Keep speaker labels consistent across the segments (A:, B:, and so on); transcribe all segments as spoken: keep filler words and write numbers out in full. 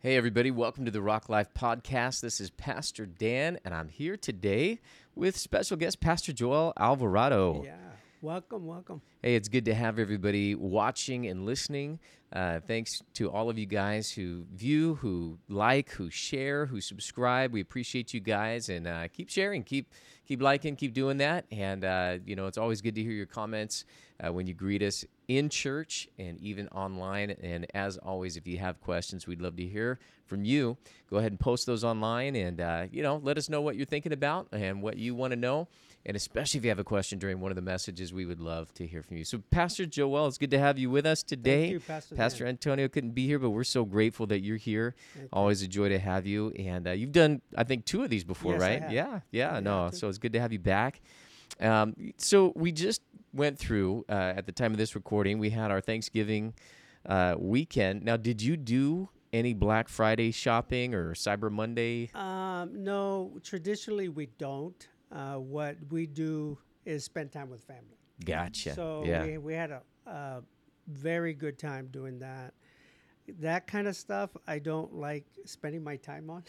A: Hey, everybody. Welcome to the Rock Life Podcast. This is Pastor Dan, and I'm here today with special guest, Pastor Joel Alvarado.
B: Yeah. Welcome, welcome.
A: Hey, it's good to have everybody watching and listening. Uh, thanks to all of you guys who view, who like, who share, who subscribe. We appreciate you guys, and uh, keep sharing, keep keep liking, keep doing that. And, uh, you know, it's always good to hear your comments uh, when you greet us in church and even online. And as always, if you have questions, we'd love to hear from you. Go ahead and post those online and, uh, you know, let us know what you're thinking about and what you want to know. And especially if you have a question during one of the messages, we would love to hear from you. So, Pastor Joel, it's good to have you with us today.
B: Thank you, Pastor
A: Pastor
B: Dan.
A: Antonio couldn't be here, but we're so grateful that you're here.
B: Thank you.
A: Always a joy to have you. And uh, you've done, I think, two of these before,
B: Yes, I
A: right?
B: have.
A: Yeah, yeah,
B: Yeah,
A: no.
B: two.
A: So it's good to have you back. Um, so we just went through, uh, at the time of this recording, we had our Thanksgiving uh, weekend. Now, did you do any Black Friday shopping or Cyber Monday?
B: Um, no, traditionally we don't. Uh, what we do is spend time with family.
A: Gotcha.
B: So
A: yeah.
B: we, we had a, a very good time doing that. That kind of stuff I don't like spending my time on.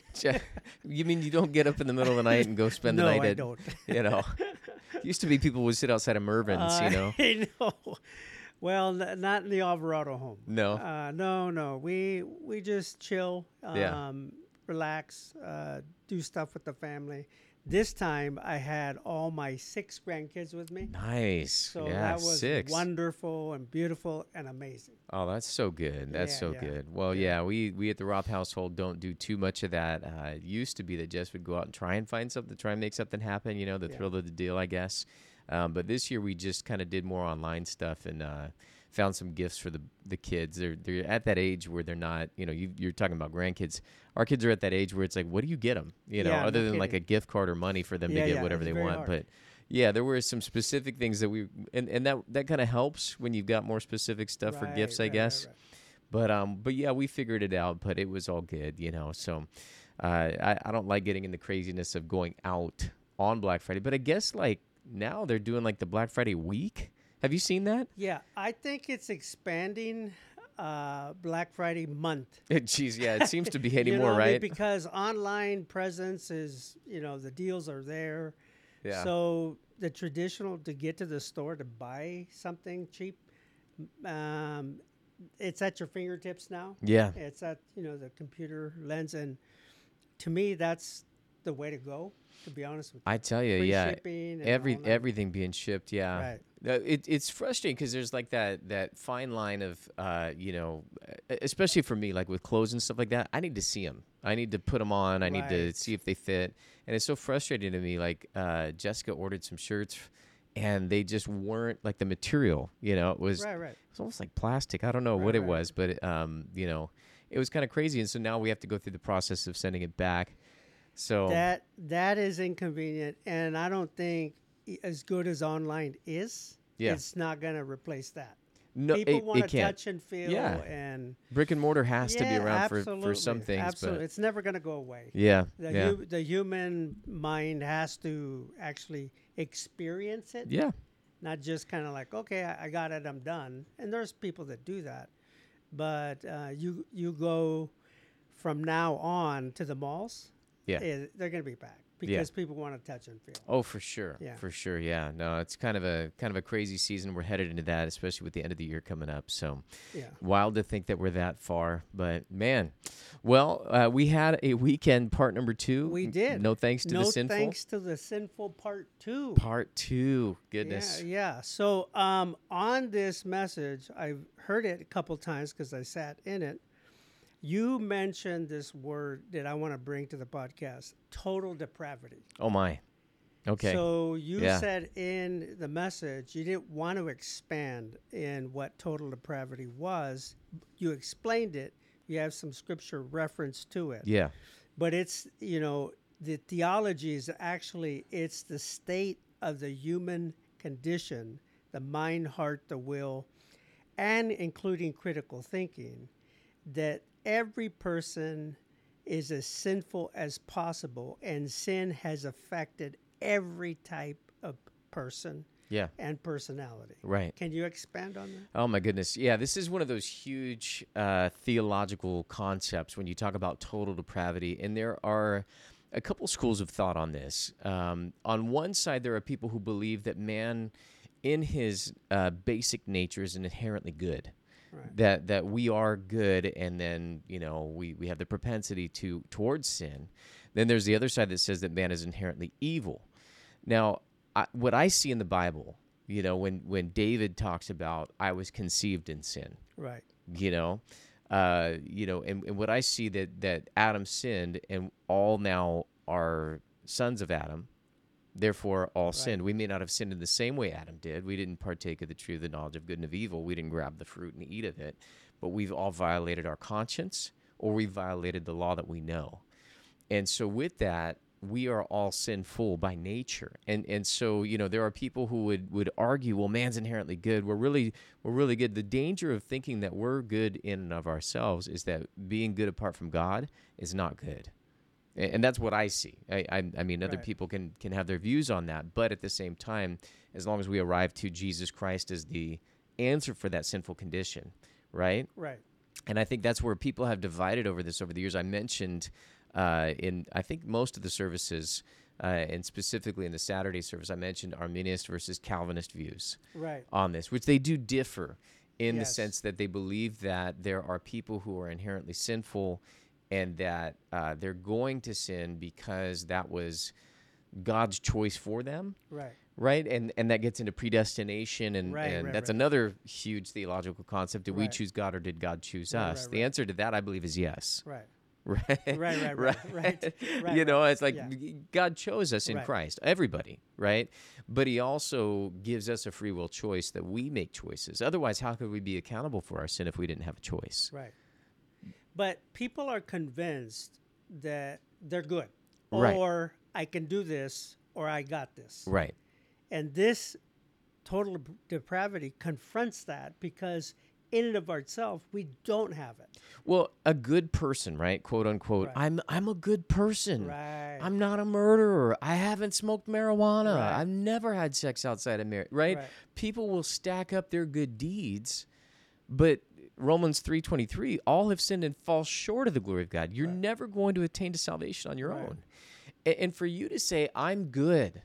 A: You mean you don't get up in the middle of the night and go spend
B: no,
A: the night
B: I
A: at,
B: don't.
A: you know, used to be people would sit outside of Mervin's,
B: Uh,
A: you know.
B: I know. Well, n- not in the Alvarado home.
A: No.
B: Uh, no, no. We we just chill, um,
A: Yeah.
B: relax, uh, do stuff with the family. This time I had all my six grandkids with me.
A: Nice.
B: So
A: yeah,
B: that was
A: six.
B: wonderful and beautiful and amazing.
A: Oh, that's so good. That's
B: Yeah,
A: so
B: yeah,
A: good. Well,
B: yeah.
A: yeah, we, we at the Roth household don't do too much of that. Uh, it used to be that Jess would go out and try and find something, try and make something happen, you know, the
B: Yeah.
A: thrill of the deal, I guess. Um, but this year we just kind of did more online stuff and uh, found some gifts for the the kids. They're they're at that age where they're not, you know, you, you're talking about grandkids. Our kids are at that age where it's like, what do you get them? You know,
B: Yeah,
A: other
B: no
A: than like a
B: kidding.
A: gift card or money for them
B: Yeah,
A: to get
B: yeah,
A: whatever
B: it's
A: they
B: very
A: want.
B: hard.
A: But yeah, there were some specific things that we, and, and that, that kind of helps when you've got more specific stuff for
B: Right,
A: gifts, I
B: right, right,
A: guess.
B: right.
A: But um, but yeah, we figured it out. But it was all good, you know. So, uh, I I don't like getting in the craziness of going out on Black Friday. But I guess like now they're doing like the Black Friday week. Have you seen that?
B: Yeah, I think it's expanding uh, Black Friday month.
A: Jeez, yeah, it seems to be
B: You
A: anymore,
B: know what I mean?
A: right?
B: Because online presence is, you know, the deals are there.
A: Yeah.
B: So the traditional to get to the store to buy something cheap, um, it's at your fingertips now.
A: Yeah.
B: It's at, you know, the computer lens, and to me, that's the way to go. To be honest with you,
A: I tell you,
B: Free
A: yeah.
B: shipping and
A: Every
B: all that.
A: everything being shipped, yeah.
B: Right.
A: Uh, It, it's frustrating because there's like that that fine line of, uh, you know, e- especially for me, like with clothes and stuff like that. I need to see them. I need to put them on. I need to
B: Right.
A: see if they fit. And it's so frustrating to me. Like uh, Jessica ordered some shirts, and they just weren't like the material. You know, it was
B: Right, right.
A: it was almost like plastic. I don't know
B: Right,
A: what it
B: right,
A: was, but um, you know, it was kind of crazy. And so now we have to go through the process of sending it back. So
B: That that is inconvenient, and I don't think i- as good as online is,
A: Yeah.
B: it's not going to replace that.
A: no,
B: People
A: it,
B: want
A: it
B: to
A: can't.
B: touch and feel,
A: Yeah.
B: and
A: Brick and mortar has to be
B: Yeah,
A: around for, for some
B: absolutely,
A: things,
B: Absolutely,
A: but
B: it's never going to go away.
A: yeah,
B: The
A: yeah,
B: hu- the human mind has to actually experience it,
A: yeah,
B: not just kind of like, okay, I, I got it, I'm done. And there's people that do that, but uh, you you go from now on to the malls,
A: yeah.
B: eh, they're going to be back because people want to touch and feel.
A: Oh, for sure,
B: Yeah.
A: for sure. Yeah, no, it's kind of a kind of a crazy season. We're headed into that, especially with the end of the year coming up. So
B: Yeah.
A: wild to think that we're that far, but man. Well, uh, we had a weekend part number two.
B: We did.
A: No thanks to
B: no
A: the sinful.
B: thanks to the sinful part two.
A: Part two. Goodness.
B: Yeah, yeah. So um, on this message, I've heard it a couple times because I sat in it. You mentioned this word that I want to bring to the podcast: total depravity.
A: Oh my. Okay.
B: So you
A: Yeah.
B: said in the message you didn't want to expand in what total depravity was. You explained it. You have some scripture reference to it.
A: yeah.
B: But it's, you know, the theology is actually, it's the state of the human condition, the mind, heart, the will, and including critical thinking, that every person is as sinful as possible, and sin has affected every type of person,
A: Yeah.
B: and personality.
A: Right.
B: Can you expand on that?
A: Oh my goodness. Yeah, this is one of those huge uh, theological concepts when you talk about total depravity. And there are a couple schools of thought on this. Um, on one side, there are people who believe that man, in his uh, basic nature, is inherently good.
B: Right.
A: That that we are good, and then you know we, we have the propensity to towards sin. Then there's the other side that says that man is inherently evil. Now, I, what I see in the Bible, you know, when when David talks about I was conceived in sin,
B: Right.
A: you know, uh, you know, and, and what I see that that Adam sinned, and all now are sons of Adam. Therefore, all
B: Right.
A: sinned. We may not have sinned in the same way Adam did. We didn't partake of the tree of the knowledge of good and of evil. We didn't grab the fruit and eat of it. But we've all violated our conscience, or we violated the law that we know. And so with that, we are all sinful by nature. And and so, you know, there are people who would, would argue, well, man's inherently good. We're really we're really good. The danger of thinking that we're good in and of ourselves is that being good apart from God is not good. And that's what I see. I, I, I mean, other
B: Right.
A: people can, can have their views on that, but at the same time, as long as we arrive to Jesus Christ as the answer for that sinful condition, right?
B: Right.
A: And I think that's where people have divided over this over the years. I mentioned uh, in, I think, most of the services, uh, and specifically in the Saturday service, I mentioned Arminian versus Calvinist views
B: Right.
A: on this, which they do differ in the
B: Yes.
A: sense that they believe that there are people who are inherently sinful, and that uh, they're going to sin because that was God's choice for them,
B: Right.
A: right? And and that gets into predestination, and,
B: Right,
A: and
B: right,
A: that's
B: right.
A: another huge theological concept. Did we
B: Right.
A: choose God, or did God choose
B: Right,
A: us?
B: right,
A: The
B: right.
A: answer to that, I believe, is yes.
B: Right.
A: Right,
B: Right, right, right, right, right,
A: You know,
B: right.
A: it's like
B: Yeah.
A: God chose us in
B: Right.
A: Christ, everybody, right? But He also gives us a free will choice that we make choices. Otherwise, how could we be accountable for our sin if we didn't have a choice?
B: Right. But people are convinced that they're good,
A: Right.
B: or I can do this, or I got this.
A: Right.
B: And this total depravity confronts that, because in and of itself, we don't have it.
A: Well, a good person, right? Quote unquote.
B: Right.
A: I'm I'm a good person.
B: Right.
A: I'm not a murderer. I haven't smoked marijuana.
B: Right.
A: I've never had sex outside of marriage. Right?
B: Right.
A: People will stack up their good deeds, but Romans three twenty-three, all have sinned and fall short of the glory of God. You're
B: Right.
A: never going to attain to salvation on your
B: Right.
A: own. And, and for you to say, I'm good,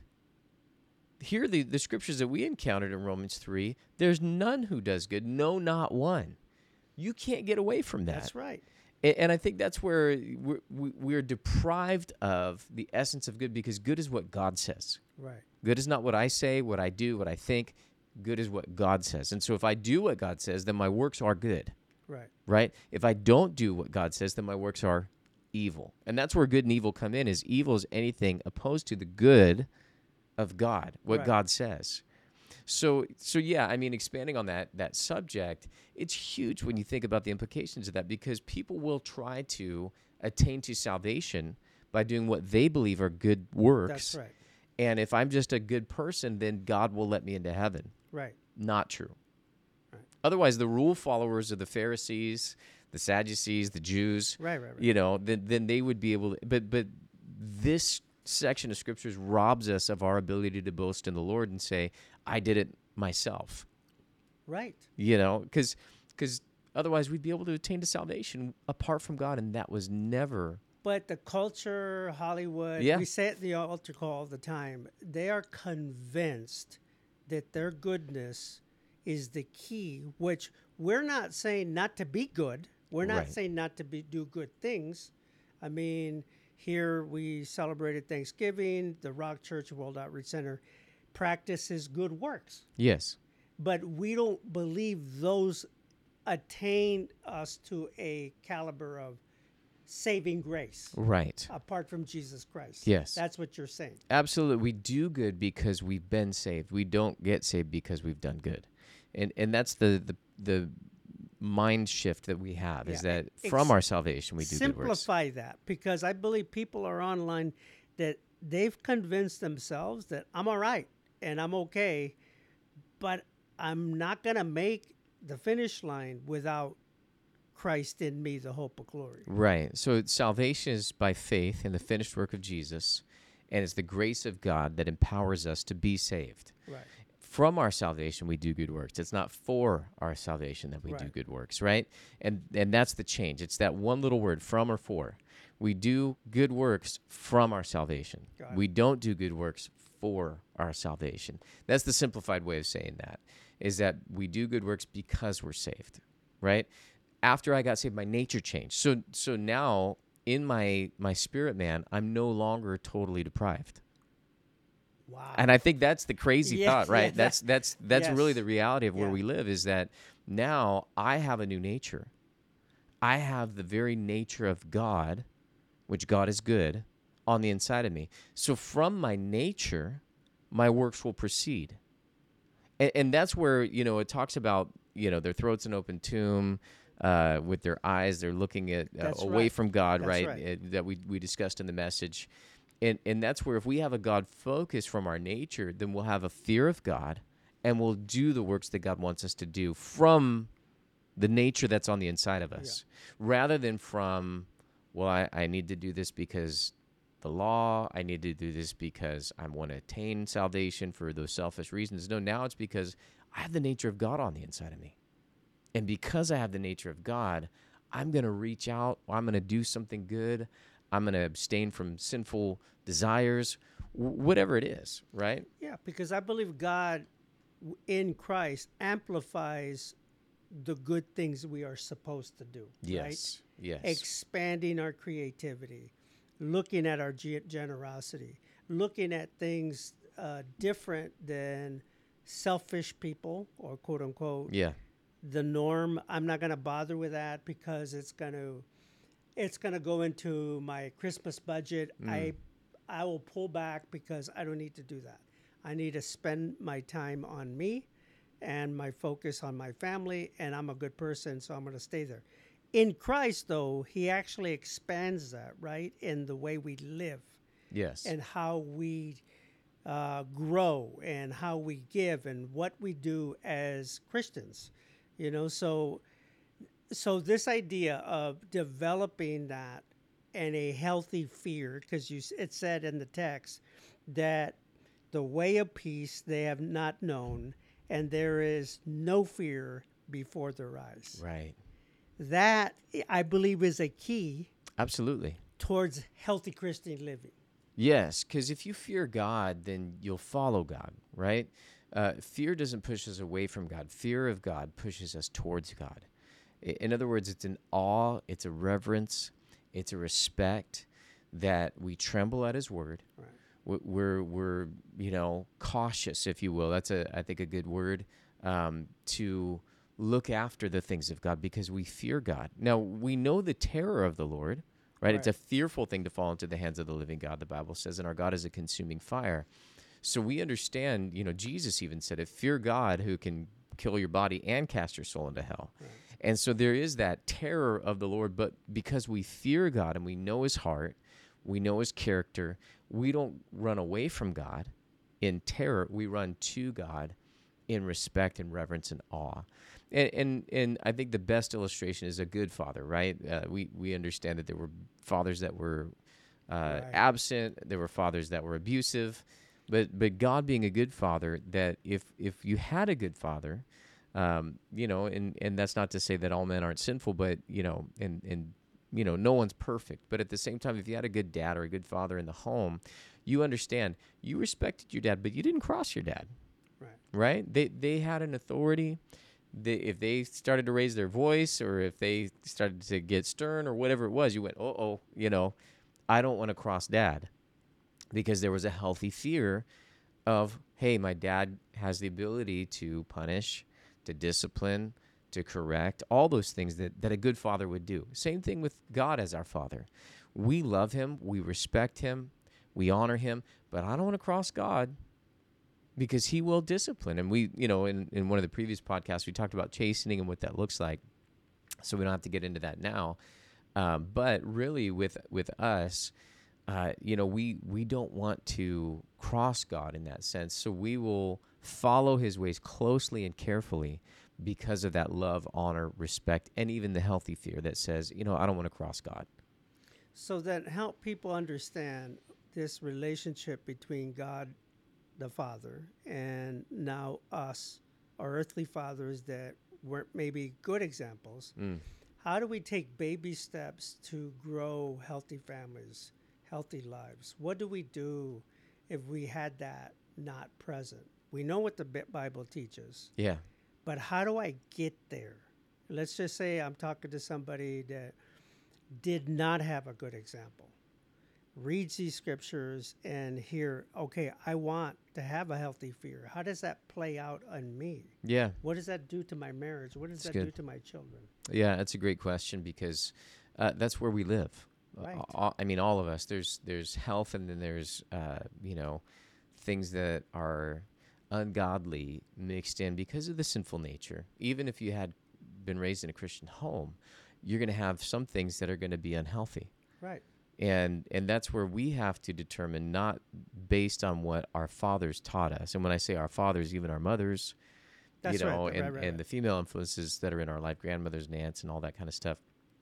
A: here are the, the scriptures that we encountered in Romans three, there's none who does good, no, not one. You can't get away from that.
B: That's right.
A: And, and I think that's where we're, we- we're deprived of the essence of good, because good is what God says.
B: Right.
A: Good is not what I say, what I do, what I think. Good is what God says. And so if I do what God says, then my works are good,
B: Right.
A: right? If I don't do what God says, then my works are evil. And that's where good and evil come in, is evil is anything opposed to the good of God, what
B: Right.
A: God says. So, so yeah, I mean, expanding on that that subject, it's huge when you think about the implications of that, because people will try to attain to salvation by doing what they believe are good works.
B: That's right.
A: And if I'm just a good person, then God will let me into heaven.
B: Right.
A: Not true.
B: Right.
A: Otherwise, the rule followers of the Pharisees, the Sadducees, the Jews,
B: Right. Right. Right.
A: you know, then then they would be able to. But but this section of scriptures robs us of our ability to boast in the Lord and say, I did it myself.
B: Right.
A: You know, because because otherwise we'd be able to attain to salvation apart from God, and that was never.
B: But the culture, Hollywood,
A: Yeah.
B: we say it at the altar call all the time. They are convinced that their goodness is the key, which we're not saying not to be good. We're not
A: Right.
B: saying not to be do good things. I mean, here we celebrated Thanksgiving. The Rock Church World Outreach Center practices good works.
A: Yes.
B: But we don't believe those attain us to a caliber of saving grace
A: Right.
B: apart from Jesus Christ.
A: Yes.
B: That's what you're saying.
A: Absolutely. We do good because we've been saved. We don't get saved because we've done good. And and that's the the, the mind shift that we have, is
B: Yeah.
A: that
B: Ex-
A: from our salvation we do good works.
B: Simplify that, because I believe people are online that they've convinced themselves that I'm all right and I'm okay, but I'm not going to make the finish line without Christ in me, the hope of glory.
A: Right. So salvation is by faith in the finished work of Jesus, and it's the grace of God that empowers us to be saved.
B: Right.
A: from our salvation we do good works. It's not for our salvation that we do
B: Right.
A: good works, right? And and that's the change. It's that one little word, from or for. We do good works from our salvation.
B: Got it.
A: We don't do good works for our salvation. That's the simplified way of saying that, is that we do good works because we're saved, right? After I got saved, my nature changed. So so now in my my spirit man, I'm no longer totally deprived.
B: Wow.
A: And I think that's the crazy
B: Yeah,
A: thought, right?
B: yeah,
A: that's that's that's really
B: yes.
A: the reality of where
B: Yeah.
A: we live, is that now I have a new nature. I have the very nature of God, which God is good, on the inside of me. So from my nature, my works will proceed. And, and that's where, you know, it talks about, you know, their throat's an open tomb, uh, with their eyes, they're looking at uh,
B: That's
A: away
B: right.
A: from God,
B: That's
A: right?
B: right.
A: Uh, that we, we discussed in the message. And, and that's where if we have a God focus from our nature, then we'll have a fear of God and we'll do the works that God wants us to do from the nature that's on the inside of us, rather than from, well, I, I need to do this because the law, I need to do this because I want to attain salvation for those selfish reasons. No, now it's because I have the nature of God on the inside of me. And because I have the nature of God, I'm going to reach out. I'm going to do something good. I'm going to abstain from sinful desires, w- whatever it is, right?
B: Yeah, because I believe God w- in Christ amplifies the good things we are supposed to do. Right?
A: Yes, yes.
B: Expanding our creativity, looking at our ge- generosity, looking at things uh, different than selfish people, or quote unquote
A: yeah,
B: the norm. I'm not going to bother with that because it's going to it's going to go into my Christmas budget.
A: Mm.
B: I I will pull back because I don't need to do that. I need to spend my time on me and my focus on my family, and I'm a good person, so I'm going to stay there. In Christ, though, he actually expands that, right, in the way we live
A: yes.
B: and how we uh, grow and how we give and what we do as Christians. You know, so so this idea of developing that and a healthy fear, because you s- it said in the text that the way of peace they have not known, and there is no fear before their eyes.
A: Right.
B: That, I believe, is a key
A: Absolutely.
B: towards healthy Christian living.
A: Yes, because if you fear God, then you'll follow God, right? Uh, fear doesn't push us away from God. Fear of God pushes us towards God. I- In other words, it's an awe, it's a reverence, it's a respect that we tremble at His word.
B: Right.
A: We- We're, we're, you know, cautious, if you will. That's a, I think, a good word um, to look after the things of God because we fear God. Now we know the terror of the Lord. Right? It's a
B: Right.
A: fearful thing to fall into the hands of the living God, the Bible says, and our God is a consuming fire. So we understand, you know, Jesus even said it, fear God who can kill your body and cast your soul into hell.
B: Right.
A: And so there is that terror of the Lord, but because we fear God and we know His heart, we know His character, we don't run away from God in terror. We run to God in respect and reverence and awe. And, and and I think the best illustration is a good father, right? Uh, we we understand that there were fathers that were uh,
B: Right.
A: absent, there were fathers that were abusive, but but God being a good father, that if if you had a good father, um, you know, and and that's not to say that all men aren't sinful, but you know, and and you know, no one's perfect, but at the same time, if you had a good dad or a good father in the home, you understand you respected your dad, but you didn't cross your dad.
B: Right.
A: Right? They they had an authority. They, if they started to raise their voice, or if they started to get stern, or whatever it was, you went, "Oh, oh, you know, I don't want to cross dad," because there was a healthy fear of, "Hey, my dad has the ability to punish, to discipline, to correct, all those things that that a good father would do." Same thing with God as our Father. We love Him, we respect Him, we honor Him, but I don't want to cross God, because He will discipline. And we, you know, in, in one of the previous podcasts, we talked about chastening and what that looks like. So we don't have to get into that now. Um, but really with, with us, uh, you know, we, we don't want to cross God in that sense. So we will follow His ways closely and carefully because of that love, honor, respect, and even the healthy fear that says, you know, I don't want to cross God.
B: So that help people understand this relationship between God the father, and now us, our earthly fathers that weren't maybe good examples.
A: Mm.
B: How do we take baby steps to grow healthy families, healthy lives? What do we do if we had that not present? We know what the Bi- Bible teaches,
A: Yeah.
B: but how do I get there? Let's just say I'm talking to somebody that did not have a good example, reads these scriptures and hear, okay, I want to have a healthy fear. How does that play out on me?
A: Yeah.
B: What does that do to my marriage? What does
A: That's
B: that do
A: good.
B: to my children?
A: Yeah, that's a great question because uh, that's where we live.
B: Right.
A: Uh, all- I mean, all of us. There's there's health, and then there's uh, you know things that are ungodly mixed in because of the sinful nature. Even if you had been raised in a Christian home, you're going to have some things that are going to be unhealthy.
B: Right.
A: And and that's where we have to determine, not based on what our fathers taught us. And when I say our fathers, even our mothers,
B: That's
A: you know,
B: right.
A: and,
B: right, right,
A: and
B: right.
A: the female influences that are in our life, grandmothers and aunts and all that kind of stuff.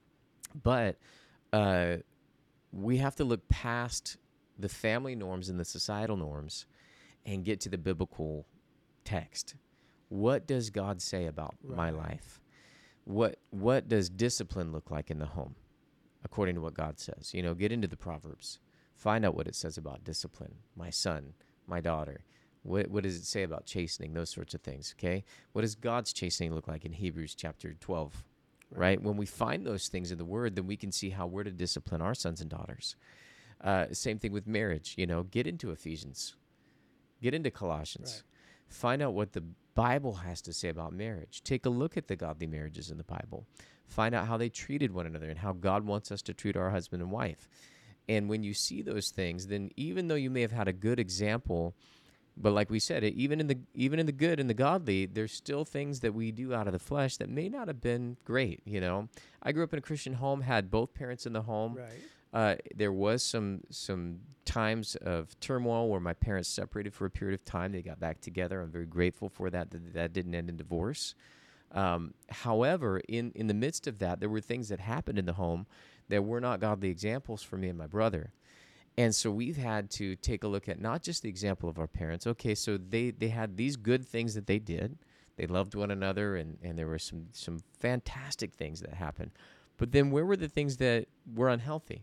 A: But uh, we have to look past the family norms and the societal norms and get to the biblical text. What does God say about my
B: Right.
A: life? What what does discipline look like in the home, according to what God says? You know, get into the Proverbs. Find out what it says about discipline. My son, my daughter. What what does it say about chastening? Those sorts of things, okay? What does God's chastening look like in Hebrews chapter twelve, right?
B: Right.
A: When we find those things in the Word, then we can see how we're to discipline our sons and daughters. Uh, same thing with marriage. You know, get into Ephesians. Get into Colossians.
B: Right.
A: Find out what the Bible has to say about marriage. Take a look at the godly marriages in the Bible. Find out how they treated one another and how God wants us to treat our husband and wife. And when you see those things, then even though you may have had a good example, but like we said, even in the even in the good and the godly, there's still things that we do out of the flesh that may not have been great. You know, I grew up in a Christian home, had both parents in the home.
B: Right.
A: Uh, there was some some times of turmoil where my parents separated for a period of time. They got back together. I'm very grateful for that. That, that didn't end in divorce. Um, however, in, in the midst of that, there were things that happened in the home that were not godly examples for me and my brother. And so we've had to take a look at not just the example of our parents. Okay, so they, they had these good things that they did. They loved one another, and, and there were some, some fantastic things that happened. But then where were the things that were unhealthy?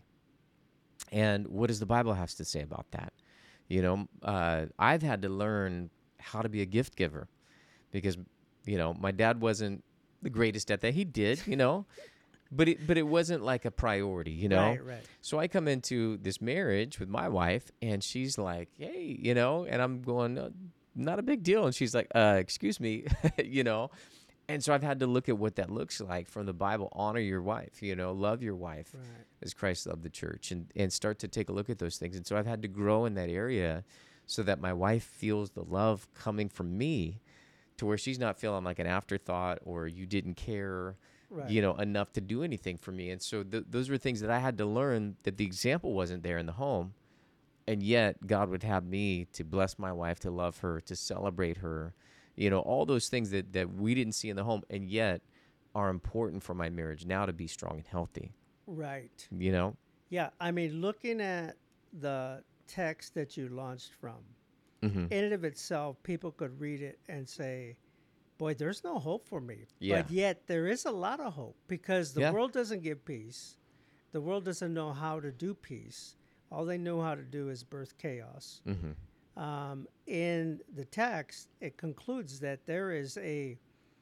A: And what does the Bible have to say about that? You know, uh, I've had to learn how to be a gift giver because, you know, my dad wasn't the greatest at that. He did, you know, but it, but it wasn't like a priority, you know?
B: Right. Right.
A: So I come into this marriage with my wife and she's like, hey, you know, and I'm going, "Uh, not a big deal. And she's like, uh, excuse me, you know? And so I've had to look at what that looks like from the Bible. Honor your wife, you know, love your wife
B: Right.
A: as Christ loved the church, and, and start to take a look at those things. And so I've had to grow in that area so that my wife feels the love coming from me to where she's not feeling like an afterthought or you didn't care,
B: Right.
A: you know, enough to do anything for me. And so th- those were things that I had to learn, that the example wasn't there in the home. And yet God would have me to bless my wife, to love her, to celebrate her, you know, all those things that, that we didn't see in the home and yet are important for my marriage now to be strong and healthy,
B: Right.
A: you know?
B: Yeah. I mean, looking at the text that you launched from,
A: Mm-hmm.
B: in and of itself, people could read it and say, boy, there's no hope for me.
A: Yeah.
B: But yet there is a lot of hope because the
A: Yeah.
B: world doesn't give peace. The world doesn't know how to do peace. All they know how to do is birth chaos.
A: Mm-hmm.
B: Um, in the text, it concludes that there is a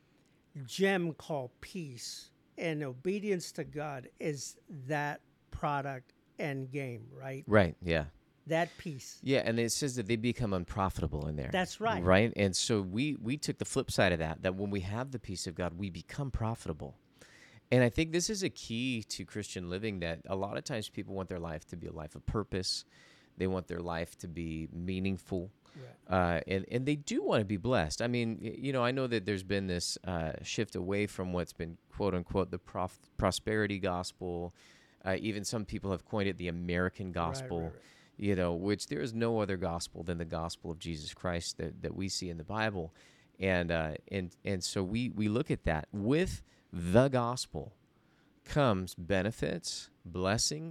B: gem called peace, and obedience to God is that product end game, right?
A: Right. Yeah.
B: That peace.
A: Yeah. And it says that they become unprofitable in there.
B: That's right.
A: Right. And so we, we took the flip side of that, that when we have the peace of God, we become profitable. And I think this is a key to Christian living, that a lot of times people want their life to be a life of purpose. They want their life to be meaningful.
B: Right.
A: Uh, and, and they do want to be blessed. I mean, y- you know, I know that there's been this uh, shift away from what's been, quote unquote, the prof- prosperity gospel. Uh, even some people have coined it the American gospel,
B: right, right.
A: you know, which there is no other gospel than the gospel of Jesus Christ that, that we see in the Bible. And, uh, and, and so we, we look at that. With the gospel comes benefits, blessings,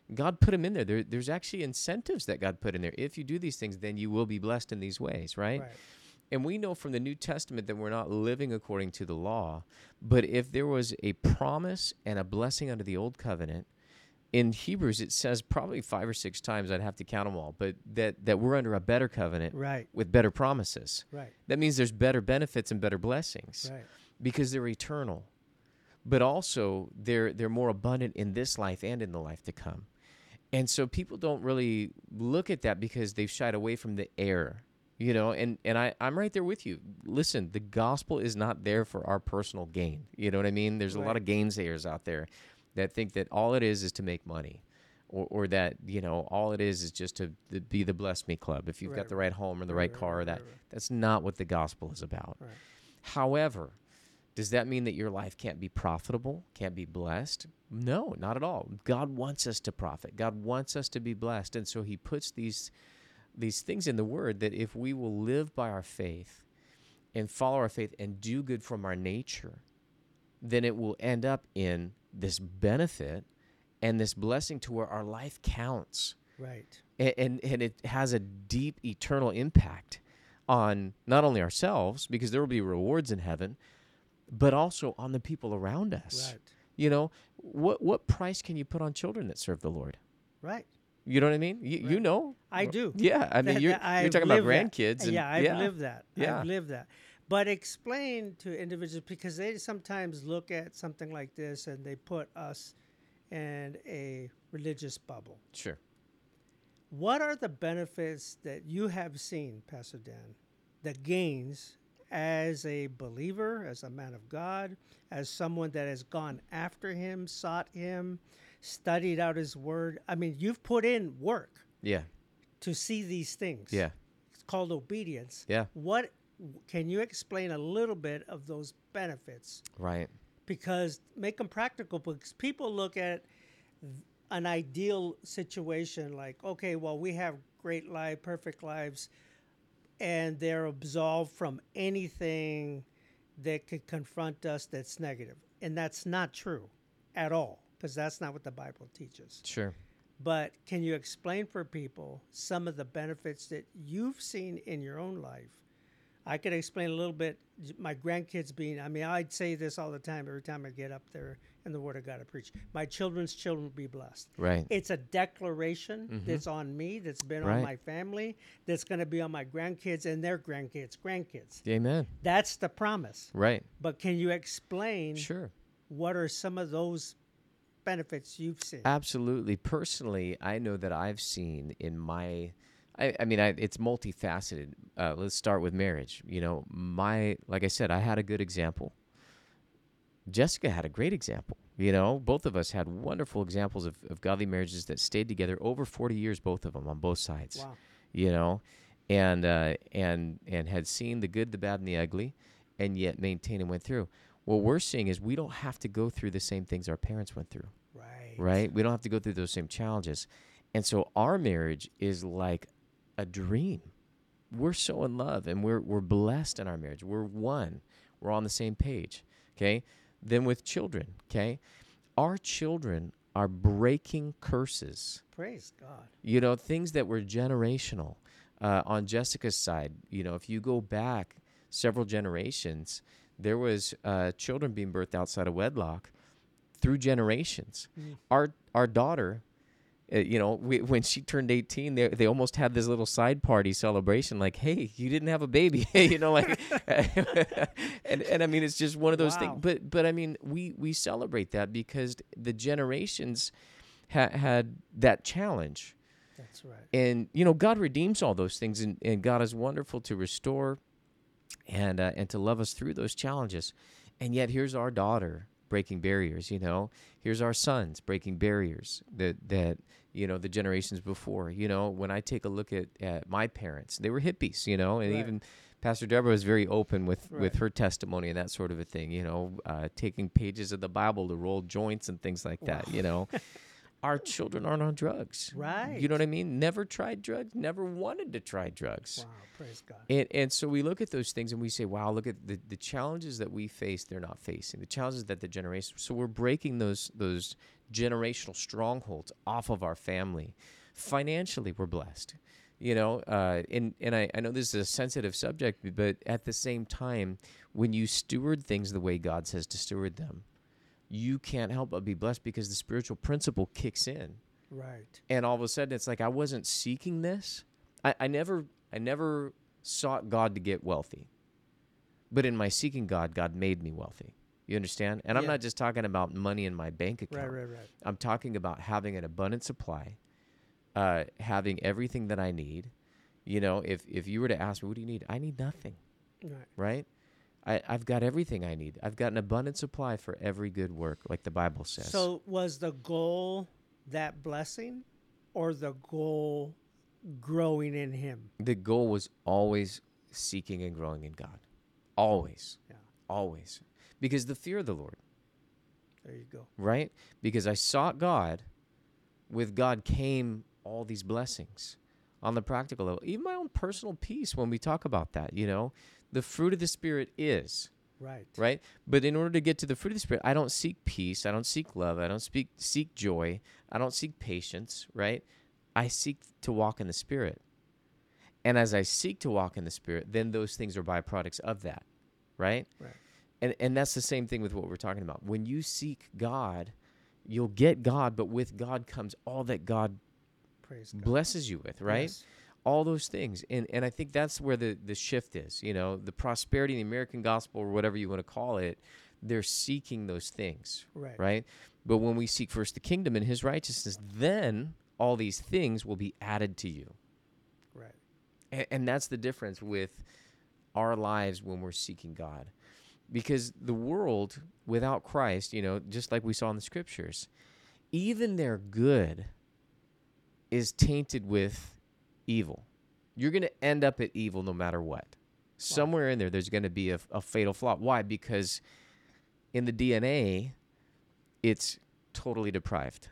A: God put them in there. there. There's actually incentives that God put in there. If you do these things, then you will be blessed in these ways, right?
B: Right.
A: And we know from the New Testament that we're not living according to the law. But if there was a promise and a blessing under the old covenant, in Hebrews it says probably five or six times, I'd have to count them all, but that, that we're under a better covenant
B: Right.
A: with better promises.
B: Right.
A: That means there's better benefits and better blessings
B: Right.
A: because they're eternal. But also they're they're more abundant in this life and in the life to come. And so people don't really look at that because they've shied away from the air. You know, and, and I, I'm right there with you. Listen, the gospel is not there for our personal gain. You know what I mean? There's a
B: Right.
A: lot of gainsayers out there that think that all it is is to make money, or, or that, you know, all it is is just to, to be the Bless Me Club. If you've
B: Right,
A: got the right home or the
B: right,
A: right
B: right,
A: car, or
B: right,
A: that
B: right, right.
A: that's not what the gospel is about.
B: Right.
A: However, does that mean that your life can't be profitable, can't be blessed? No, not at all. God wants us to profit. God wants us to be blessed. And so he puts these these things in the word that if we will live by our faith and follow our faith and do good from our nature, then it will end up in this benefit and this blessing to where our life counts.
B: Right.
A: And, and, and it has a deep eternal impact on not only ourselves, because there will be rewards in heaven, but also on the people around us.
B: Right.
A: You know, what what price can you put on children that serve the Lord?
B: Right.
A: You know what I mean? You, you
B: Right.
A: know.
B: I do.
A: Yeah, I mean,
B: That-
A: you're,
B: that I've
A: you're talking about
B: lived that.
A: grandkids. And,
B: yeah, I've lived that.
A: Yeah.
B: I've lived that. But explain to individuals, because they sometimes look at something like this and they put us in a religious bubble.
A: Sure.
B: What are the benefits that you have seen, Pastor Dan, the gains as a believer, as a man of God, as someone that has gone after him, sought him, studied out his word? I mean, you've put in work
A: Yeah.
B: to see these things.
A: Yeah.
B: It's called obedience.
A: Yeah.
B: What can you explain a little bit of those benefits?
A: Right.
B: Because make them practical, because people look at an ideal situation like, okay, well, we have great life, perfect lives, and they're absolved from anything that could confront us that's negative. And that's not true at all, because that's not what the Bible teaches.
A: Sure.
B: But can you explain for people some of the benefits that you've seen in your own life? I could explain a little bit, my grandkids being, I mean, I'd say this all the time, every time I get up there in the Word of God to preach. My children's children will be blessed.
A: Right.
B: It's a declaration
A: Mhm.
B: that's on me, that's been
A: Right.
B: on my family, that's going to be on my grandkids and their grandkids, grandkids.
A: Amen.
B: That's the promise.
A: Right.
B: But can you explain
A: Sure.
B: what are some of those benefits you've seen?
A: Absolutely. Personally, I know that I've seen in my, I, I mean, I, it's multifaceted. Uh, let's start with marriage. You know, my, like I said, I had a good example. Jessica had a great example. You know, both of us had wonderful examples of, of godly marriages that stayed together over forty years, both of them on both sides.
B: Wow.
A: You know, and uh, and and had seen the good, the bad, and the ugly, and yet maintained and went through. What we're seeing is we don't have to go through the same things our parents went through.
B: Right.
A: Right? We don't have to go through those same challenges. And so our marriage is like a dream. We're so in love and we're we're blessed in our marriage. We're one. We're on the same page. Okay? Then with children, okay? Our children are breaking curses.
B: Praise God.
A: You know, things that were generational. Uh, on Jessica's side, you know, if you go back several generations, there was uh, children being birthed outside of wedlock through generations.
B: Mm.
A: Our our daughter, uh, you know, we, when she turned eighteen, they they almost had this little side party celebration, like, "Hey, you didn't have a baby," you know, like, and and I mean, it's just one of those
B: Wow.
A: things. But but I mean, we we celebrate that because the generations ha- had that challenge.
B: That's right.
A: And, you know, God redeems all those things, and, and God is wonderful to restore and uh, and to love us through those challenges. And yet here's our daughter breaking barriers, you know. Here's our sons breaking barriers that, that you know, the generations before. You know, when I take a look at, at my parents, they were hippies, you know, and
B: Right.
A: even Pastor Deborah was very open with,
B: Right.
A: with her testimony and that sort of a thing, you know, uh, taking pages of the Bible to roll joints and things like that,
B: Wow.
A: you know. Our children aren't on drugs.
B: Right.
A: You know what I mean? Never tried drugs, never wanted to try drugs.
B: Wow. Praise God.
A: And and so we look at those things and we say, wow, look at the, the challenges that we face, they're not facing. The challenges that the generation, so we're breaking those those generational strongholds off of our family. Financially, we're blessed. You know, uh, and, and I, I know this is a sensitive subject, but at the same time, when you steward things the way God says to steward them, you can't help but be blessed because the spiritual principle kicks in.
B: Right.
A: And all of a sudden, it's like I wasn't seeking this. I, I never I never sought God to get wealthy. But in my seeking God, God made me wealthy. You understand? And I'm
B: Yeah.
A: not just talking about money in my bank account.
B: Right, right, right.
A: I'm talking about having an abundant supply, uh, having everything that I need. You know, if, if you were to ask me, what do you need? I need nothing,
B: Right.
A: right? I, I've got everything I need. I've got an abundant supply for every good work, like the Bible says.
B: So was the goal that blessing or the goal growing in him?
A: The goal was always seeking and growing in God. Always.
B: Yeah.
A: Always. Because the fear of the Lord,
B: There you go.
A: right? Because I sought God. With God came all these blessings on the practical level. Even my own personal peace when we talk about that, you know. The fruit of the Spirit is,
B: Right.
A: right? But in order to get to the fruit of the Spirit, I don't seek peace. I don't seek love. I don't speak, seek joy. I don't seek patience, right? I seek to walk in the Spirit. And as I seek to walk in the Spirit, then those things are byproducts of that, right?
B: Right.
A: And and that's the same thing with what we're talking about. When you seek God, you'll get God, but with God comes all that God
B: Praise God.
A: blesses you with, right?
B: Yes.
A: All those things. And and I think that's where the, the shift is, you know, the prosperity, the American gospel, or whatever you want to call it, they're seeking those things,
B: Right.
A: right? But when we seek first the kingdom and his righteousness, then all these things will be added to you.
B: Right.
A: And, and that's the difference with our lives when we're seeking God. Because the world without Christ, you know, just like we saw in the scriptures, even their good is tainted with evil. You're going to end up at evil no matter what. Somewhere in there, there's going to be a, a fatal flaw. Why? Because in the D N A, it's totally deprived.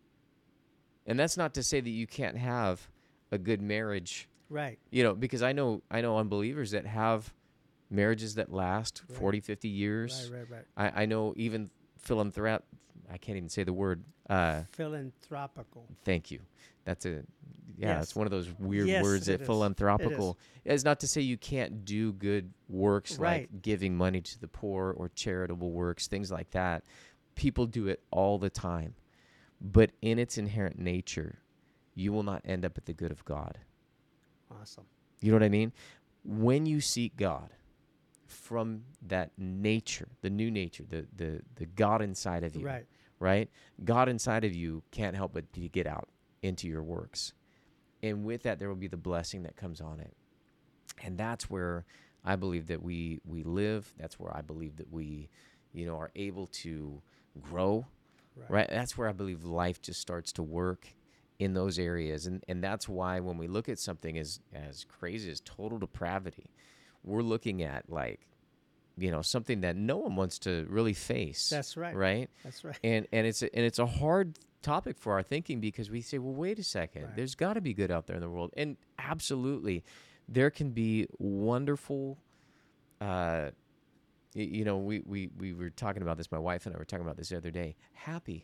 A: And that's not to say that you can't have a good marriage,
B: Right.
A: you know, because I know I know unbelievers that have marriages that last
B: Right.
A: forty, fifty years.
B: Right, right, right.
A: I, I know even philanthrop, I can't even say the word. Uh,
B: Philanthropical.
A: thank you. That's a, yeah,
B: Yes.
A: it's one of those weird
B: Yes,
A: words
B: it
A: that
B: is.
A: philanthropical. It's not to say you can't do good works
B: Right.
A: like giving money to the poor or charitable works, things like that. People do it all the time. But in its inherent nature, you will not end up at the good of God.
B: Awesome.
A: You know what I mean? When you seek God from that nature, the new nature, the the the God inside of you,
B: Right.
A: right? God inside of you can't help but to get out into your works. And with that, there will be the blessing that comes on it. And that's where I believe that we we live. That's where I believe that we, you know, are able to grow,
B: Right.
A: right? That's where I believe life just starts to work in those areas. And and that's why when we look at something as as crazy as total depravity, we're looking at like, you know, something that no one wants to really face.
B: That's right.
A: Right?
B: That's right.
A: And and it's a, and it's a hard topic for our thinking because we say, well, wait a second,
B: Right.
A: there's got to be good out there in the world, and absolutely, there can be wonderful. Uh, y- you know, we we we were talking about this. My wife and I were talking about this the other day. Happy.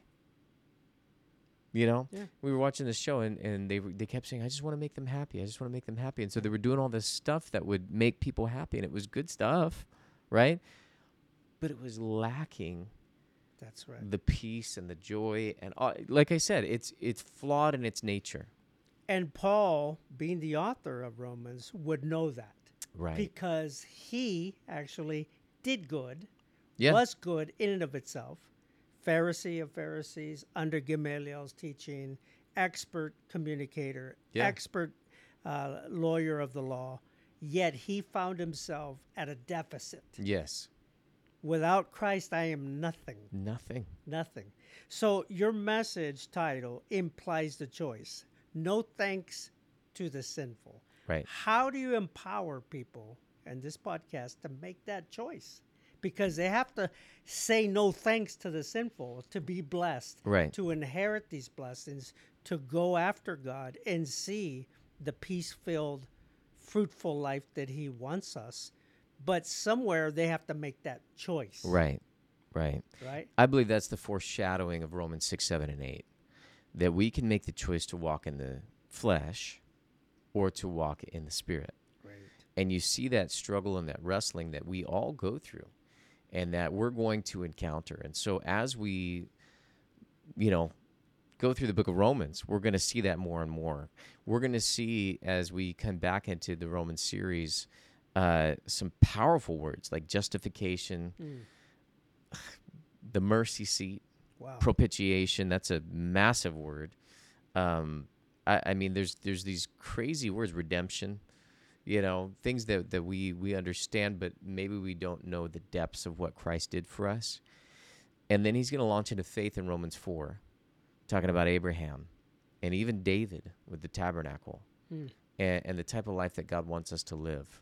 A: You know,
B: Yeah.
A: we were watching this show, and, and they were, they kept saying, "I just want to make them happy. I just want to make them happy." And so they were doing all this stuff that would make people happy, and it was good stuff, right? But it was lacking
B: That's right.
A: the peace and the joy, and all, like I said, it's it's flawed in its nature,
B: And Paul, being the author of Romans, would know that
A: right?
B: because he actually did good,
A: Yeah,
B: was good in and of itself. Pharisee of Pharisees, under Gamaliel's teaching, expert communicator,
A: Yeah.
B: expert uh, lawyer of the law. Yet he found himself at a deficit.
A: yes,
B: Without Christ, I am nothing.
A: nothing,
B: Nothing. So your message title implies the choice. No thanks to the sinful.
A: right?
B: How do you empower people in this podcast to make that choice? Because they have to say no thanks to the sinful to be blessed,
A: Right.
B: to inherit these blessings, to go after God and see the peace-filled, fruitful life that he wants us. But somewhere they have to make that choice.
A: Right, Right.
B: right?
A: I believe that's the foreshadowing of Romans six, seven, and eight, that we can make the choice to walk in the flesh or to walk in the Spirit.
B: Great.
A: And you see that struggle and that wrestling that we all go through and that we're going to encounter. And so as we, you know, go through the book of Romans, we're going to see that more and more. We're going to see, as we come back into the Roman series, uh, some powerful words like justification,
B: Mm.
A: the mercy seat,
B: Wow.
A: propitiation. That's a massive word. Um, I, I mean, there's there's these crazy words, redemption, you know, things that, that we, we understand, but maybe we don't know the depths of what Christ did for us. And then he's going to launch into faith in Romans four, talking about Abraham and even David with the tabernacle
B: Mm.
A: and, and the type of life that God wants us to live.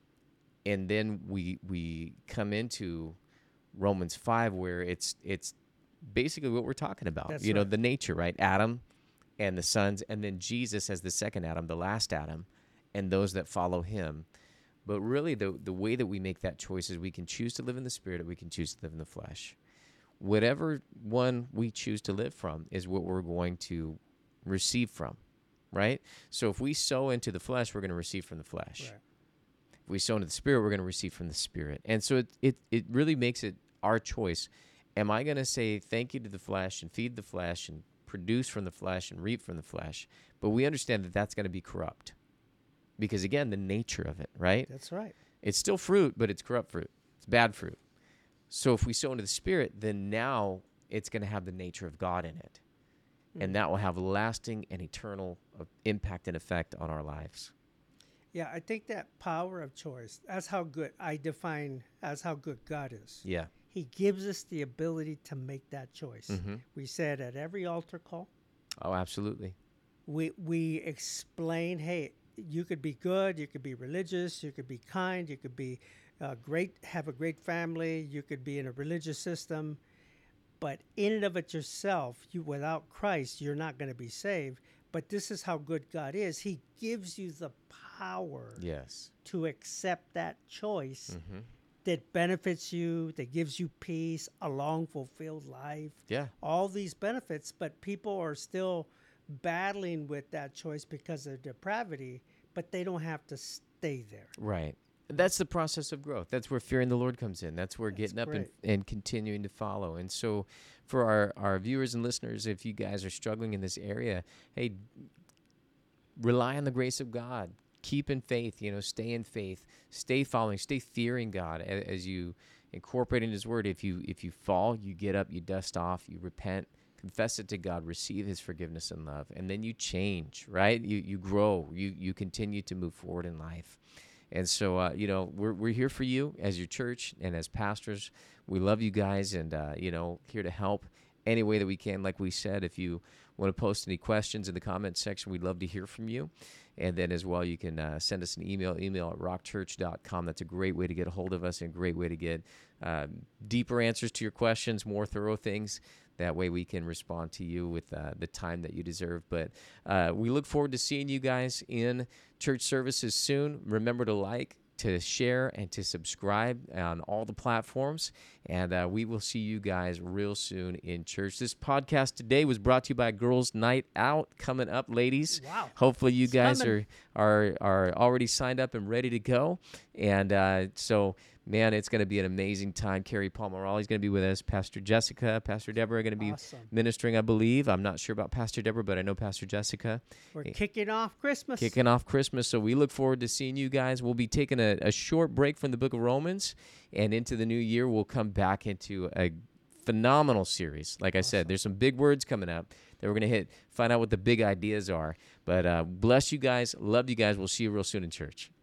A: And then we we come into Romans five, where it's it's basically what we're talking about.
B: That's
A: you know,
B: right.
A: the nature, right? Adam and the sons, and then Jesus as the second Adam, the last Adam, and those that follow him. But really, the the way that we make that choice is we can choose to live in the Spirit or we can choose to live in the flesh. Whatever one we choose to live from is what we're going to receive from, right? So if we sow into the flesh, we're going to receive from the flesh.
B: Right.
A: If we sow into the Spirit, we're going to receive from the Spirit. And so it, it, it really makes it our choice. Am I going to say thank you to the flesh and feed the flesh and produce from the flesh and reap from the flesh? But we understand that that's going to be corrupt. Because, again, the nature of it, right?
B: That's right.
A: It's still fruit, but it's corrupt fruit. It's bad fruit. So if we sow into the Spirit, then now it's going to have the nature of God in it.
B: Mm.
A: And that will have lasting and eternal uh, impact and effect on our lives.
B: Yeah, I think that power of choice, that's how good I define as how good God is.
A: Yeah.
B: He gives us the ability to make that choice.
A: Mm-hmm.
B: We said at every altar call,
A: Oh, absolutely.
B: we we explain, hey, you could be good, you could be religious, you could be kind, you could be uh, great, have a great family, you could be in a religious system, but in and of it yourself, you without Christ, you're not going to be saved. But this is how good God is. He gives you the power
A: Yes.
B: to accept that choice
A: Mm-hmm.
B: that benefits you, that gives you peace, a long, fulfilled life,
A: Yeah.
B: all these benefits. But people are still battling with that choice because of depravity, but they don't have to stay there.
A: Right. That's the process of growth. That's where fearing the Lord comes in. That's where
B: That's
A: getting up and,
B: great.
A: and continuing to follow. And so for our, our viewers and listeners, if you guys are struggling in this area, hey, rely on the grace of God. Keep in faith, you know, stay in faith, stay following, stay fearing God as, as you incorporate in his word. If you if you fall, you get up, you dust off, you repent, confess it to God, receive his forgiveness and love, and then you change, right? You you grow, you you continue to move forward in life. And so, uh, you know, we're we're here for you as your church and as pastors. We love you guys, and uh, you know, here to help any way that we can. Like we said, if you want to post any questions in the comments section, we'd love to hear from you. And then as well, you can uh, send us an email, email at rock church dot com. That's a great way to get a hold of us and a great way to get uh, deeper answers to your questions, more thorough things. That way we can respond to you with uh, the time that you deserve. But uh, we look forward to seeing you guys in church services soon. Remember to like, to share, and to subscribe on all the platforms. And uh, we will see you guys real soon in church. This podcast today was brought to you by Girls Night Out coming up, ladies.
B: Wow.
A: Hopefully you
B: It's
A: guys
B: coming.
A: are, are are already signed up and ready to go. And uh, so, man, it's going to be an amazing time. Carrie Palmer is going to be with us. Pastor Jessica, Pastor Deborah are going to be
B: Awesome.
A: ministering, I believe. I'm not sure about Pastor Deborah, but I know Pastor Jessica.
B: We're
A: Yeah.
B: kicking off Christmas.
A: Kicking off Christmas, so we look forward to seeing you guys. We'll be taking a, a short break from the book of Romans, and into the new year, we'll come back into a phenomenal series. Like I said,
B: Awesome.
A: there's some big words coming up that we're going to hit, find out what the big ideas are. But uh, bless you guys. Love you guys. We'll see you real soon in church.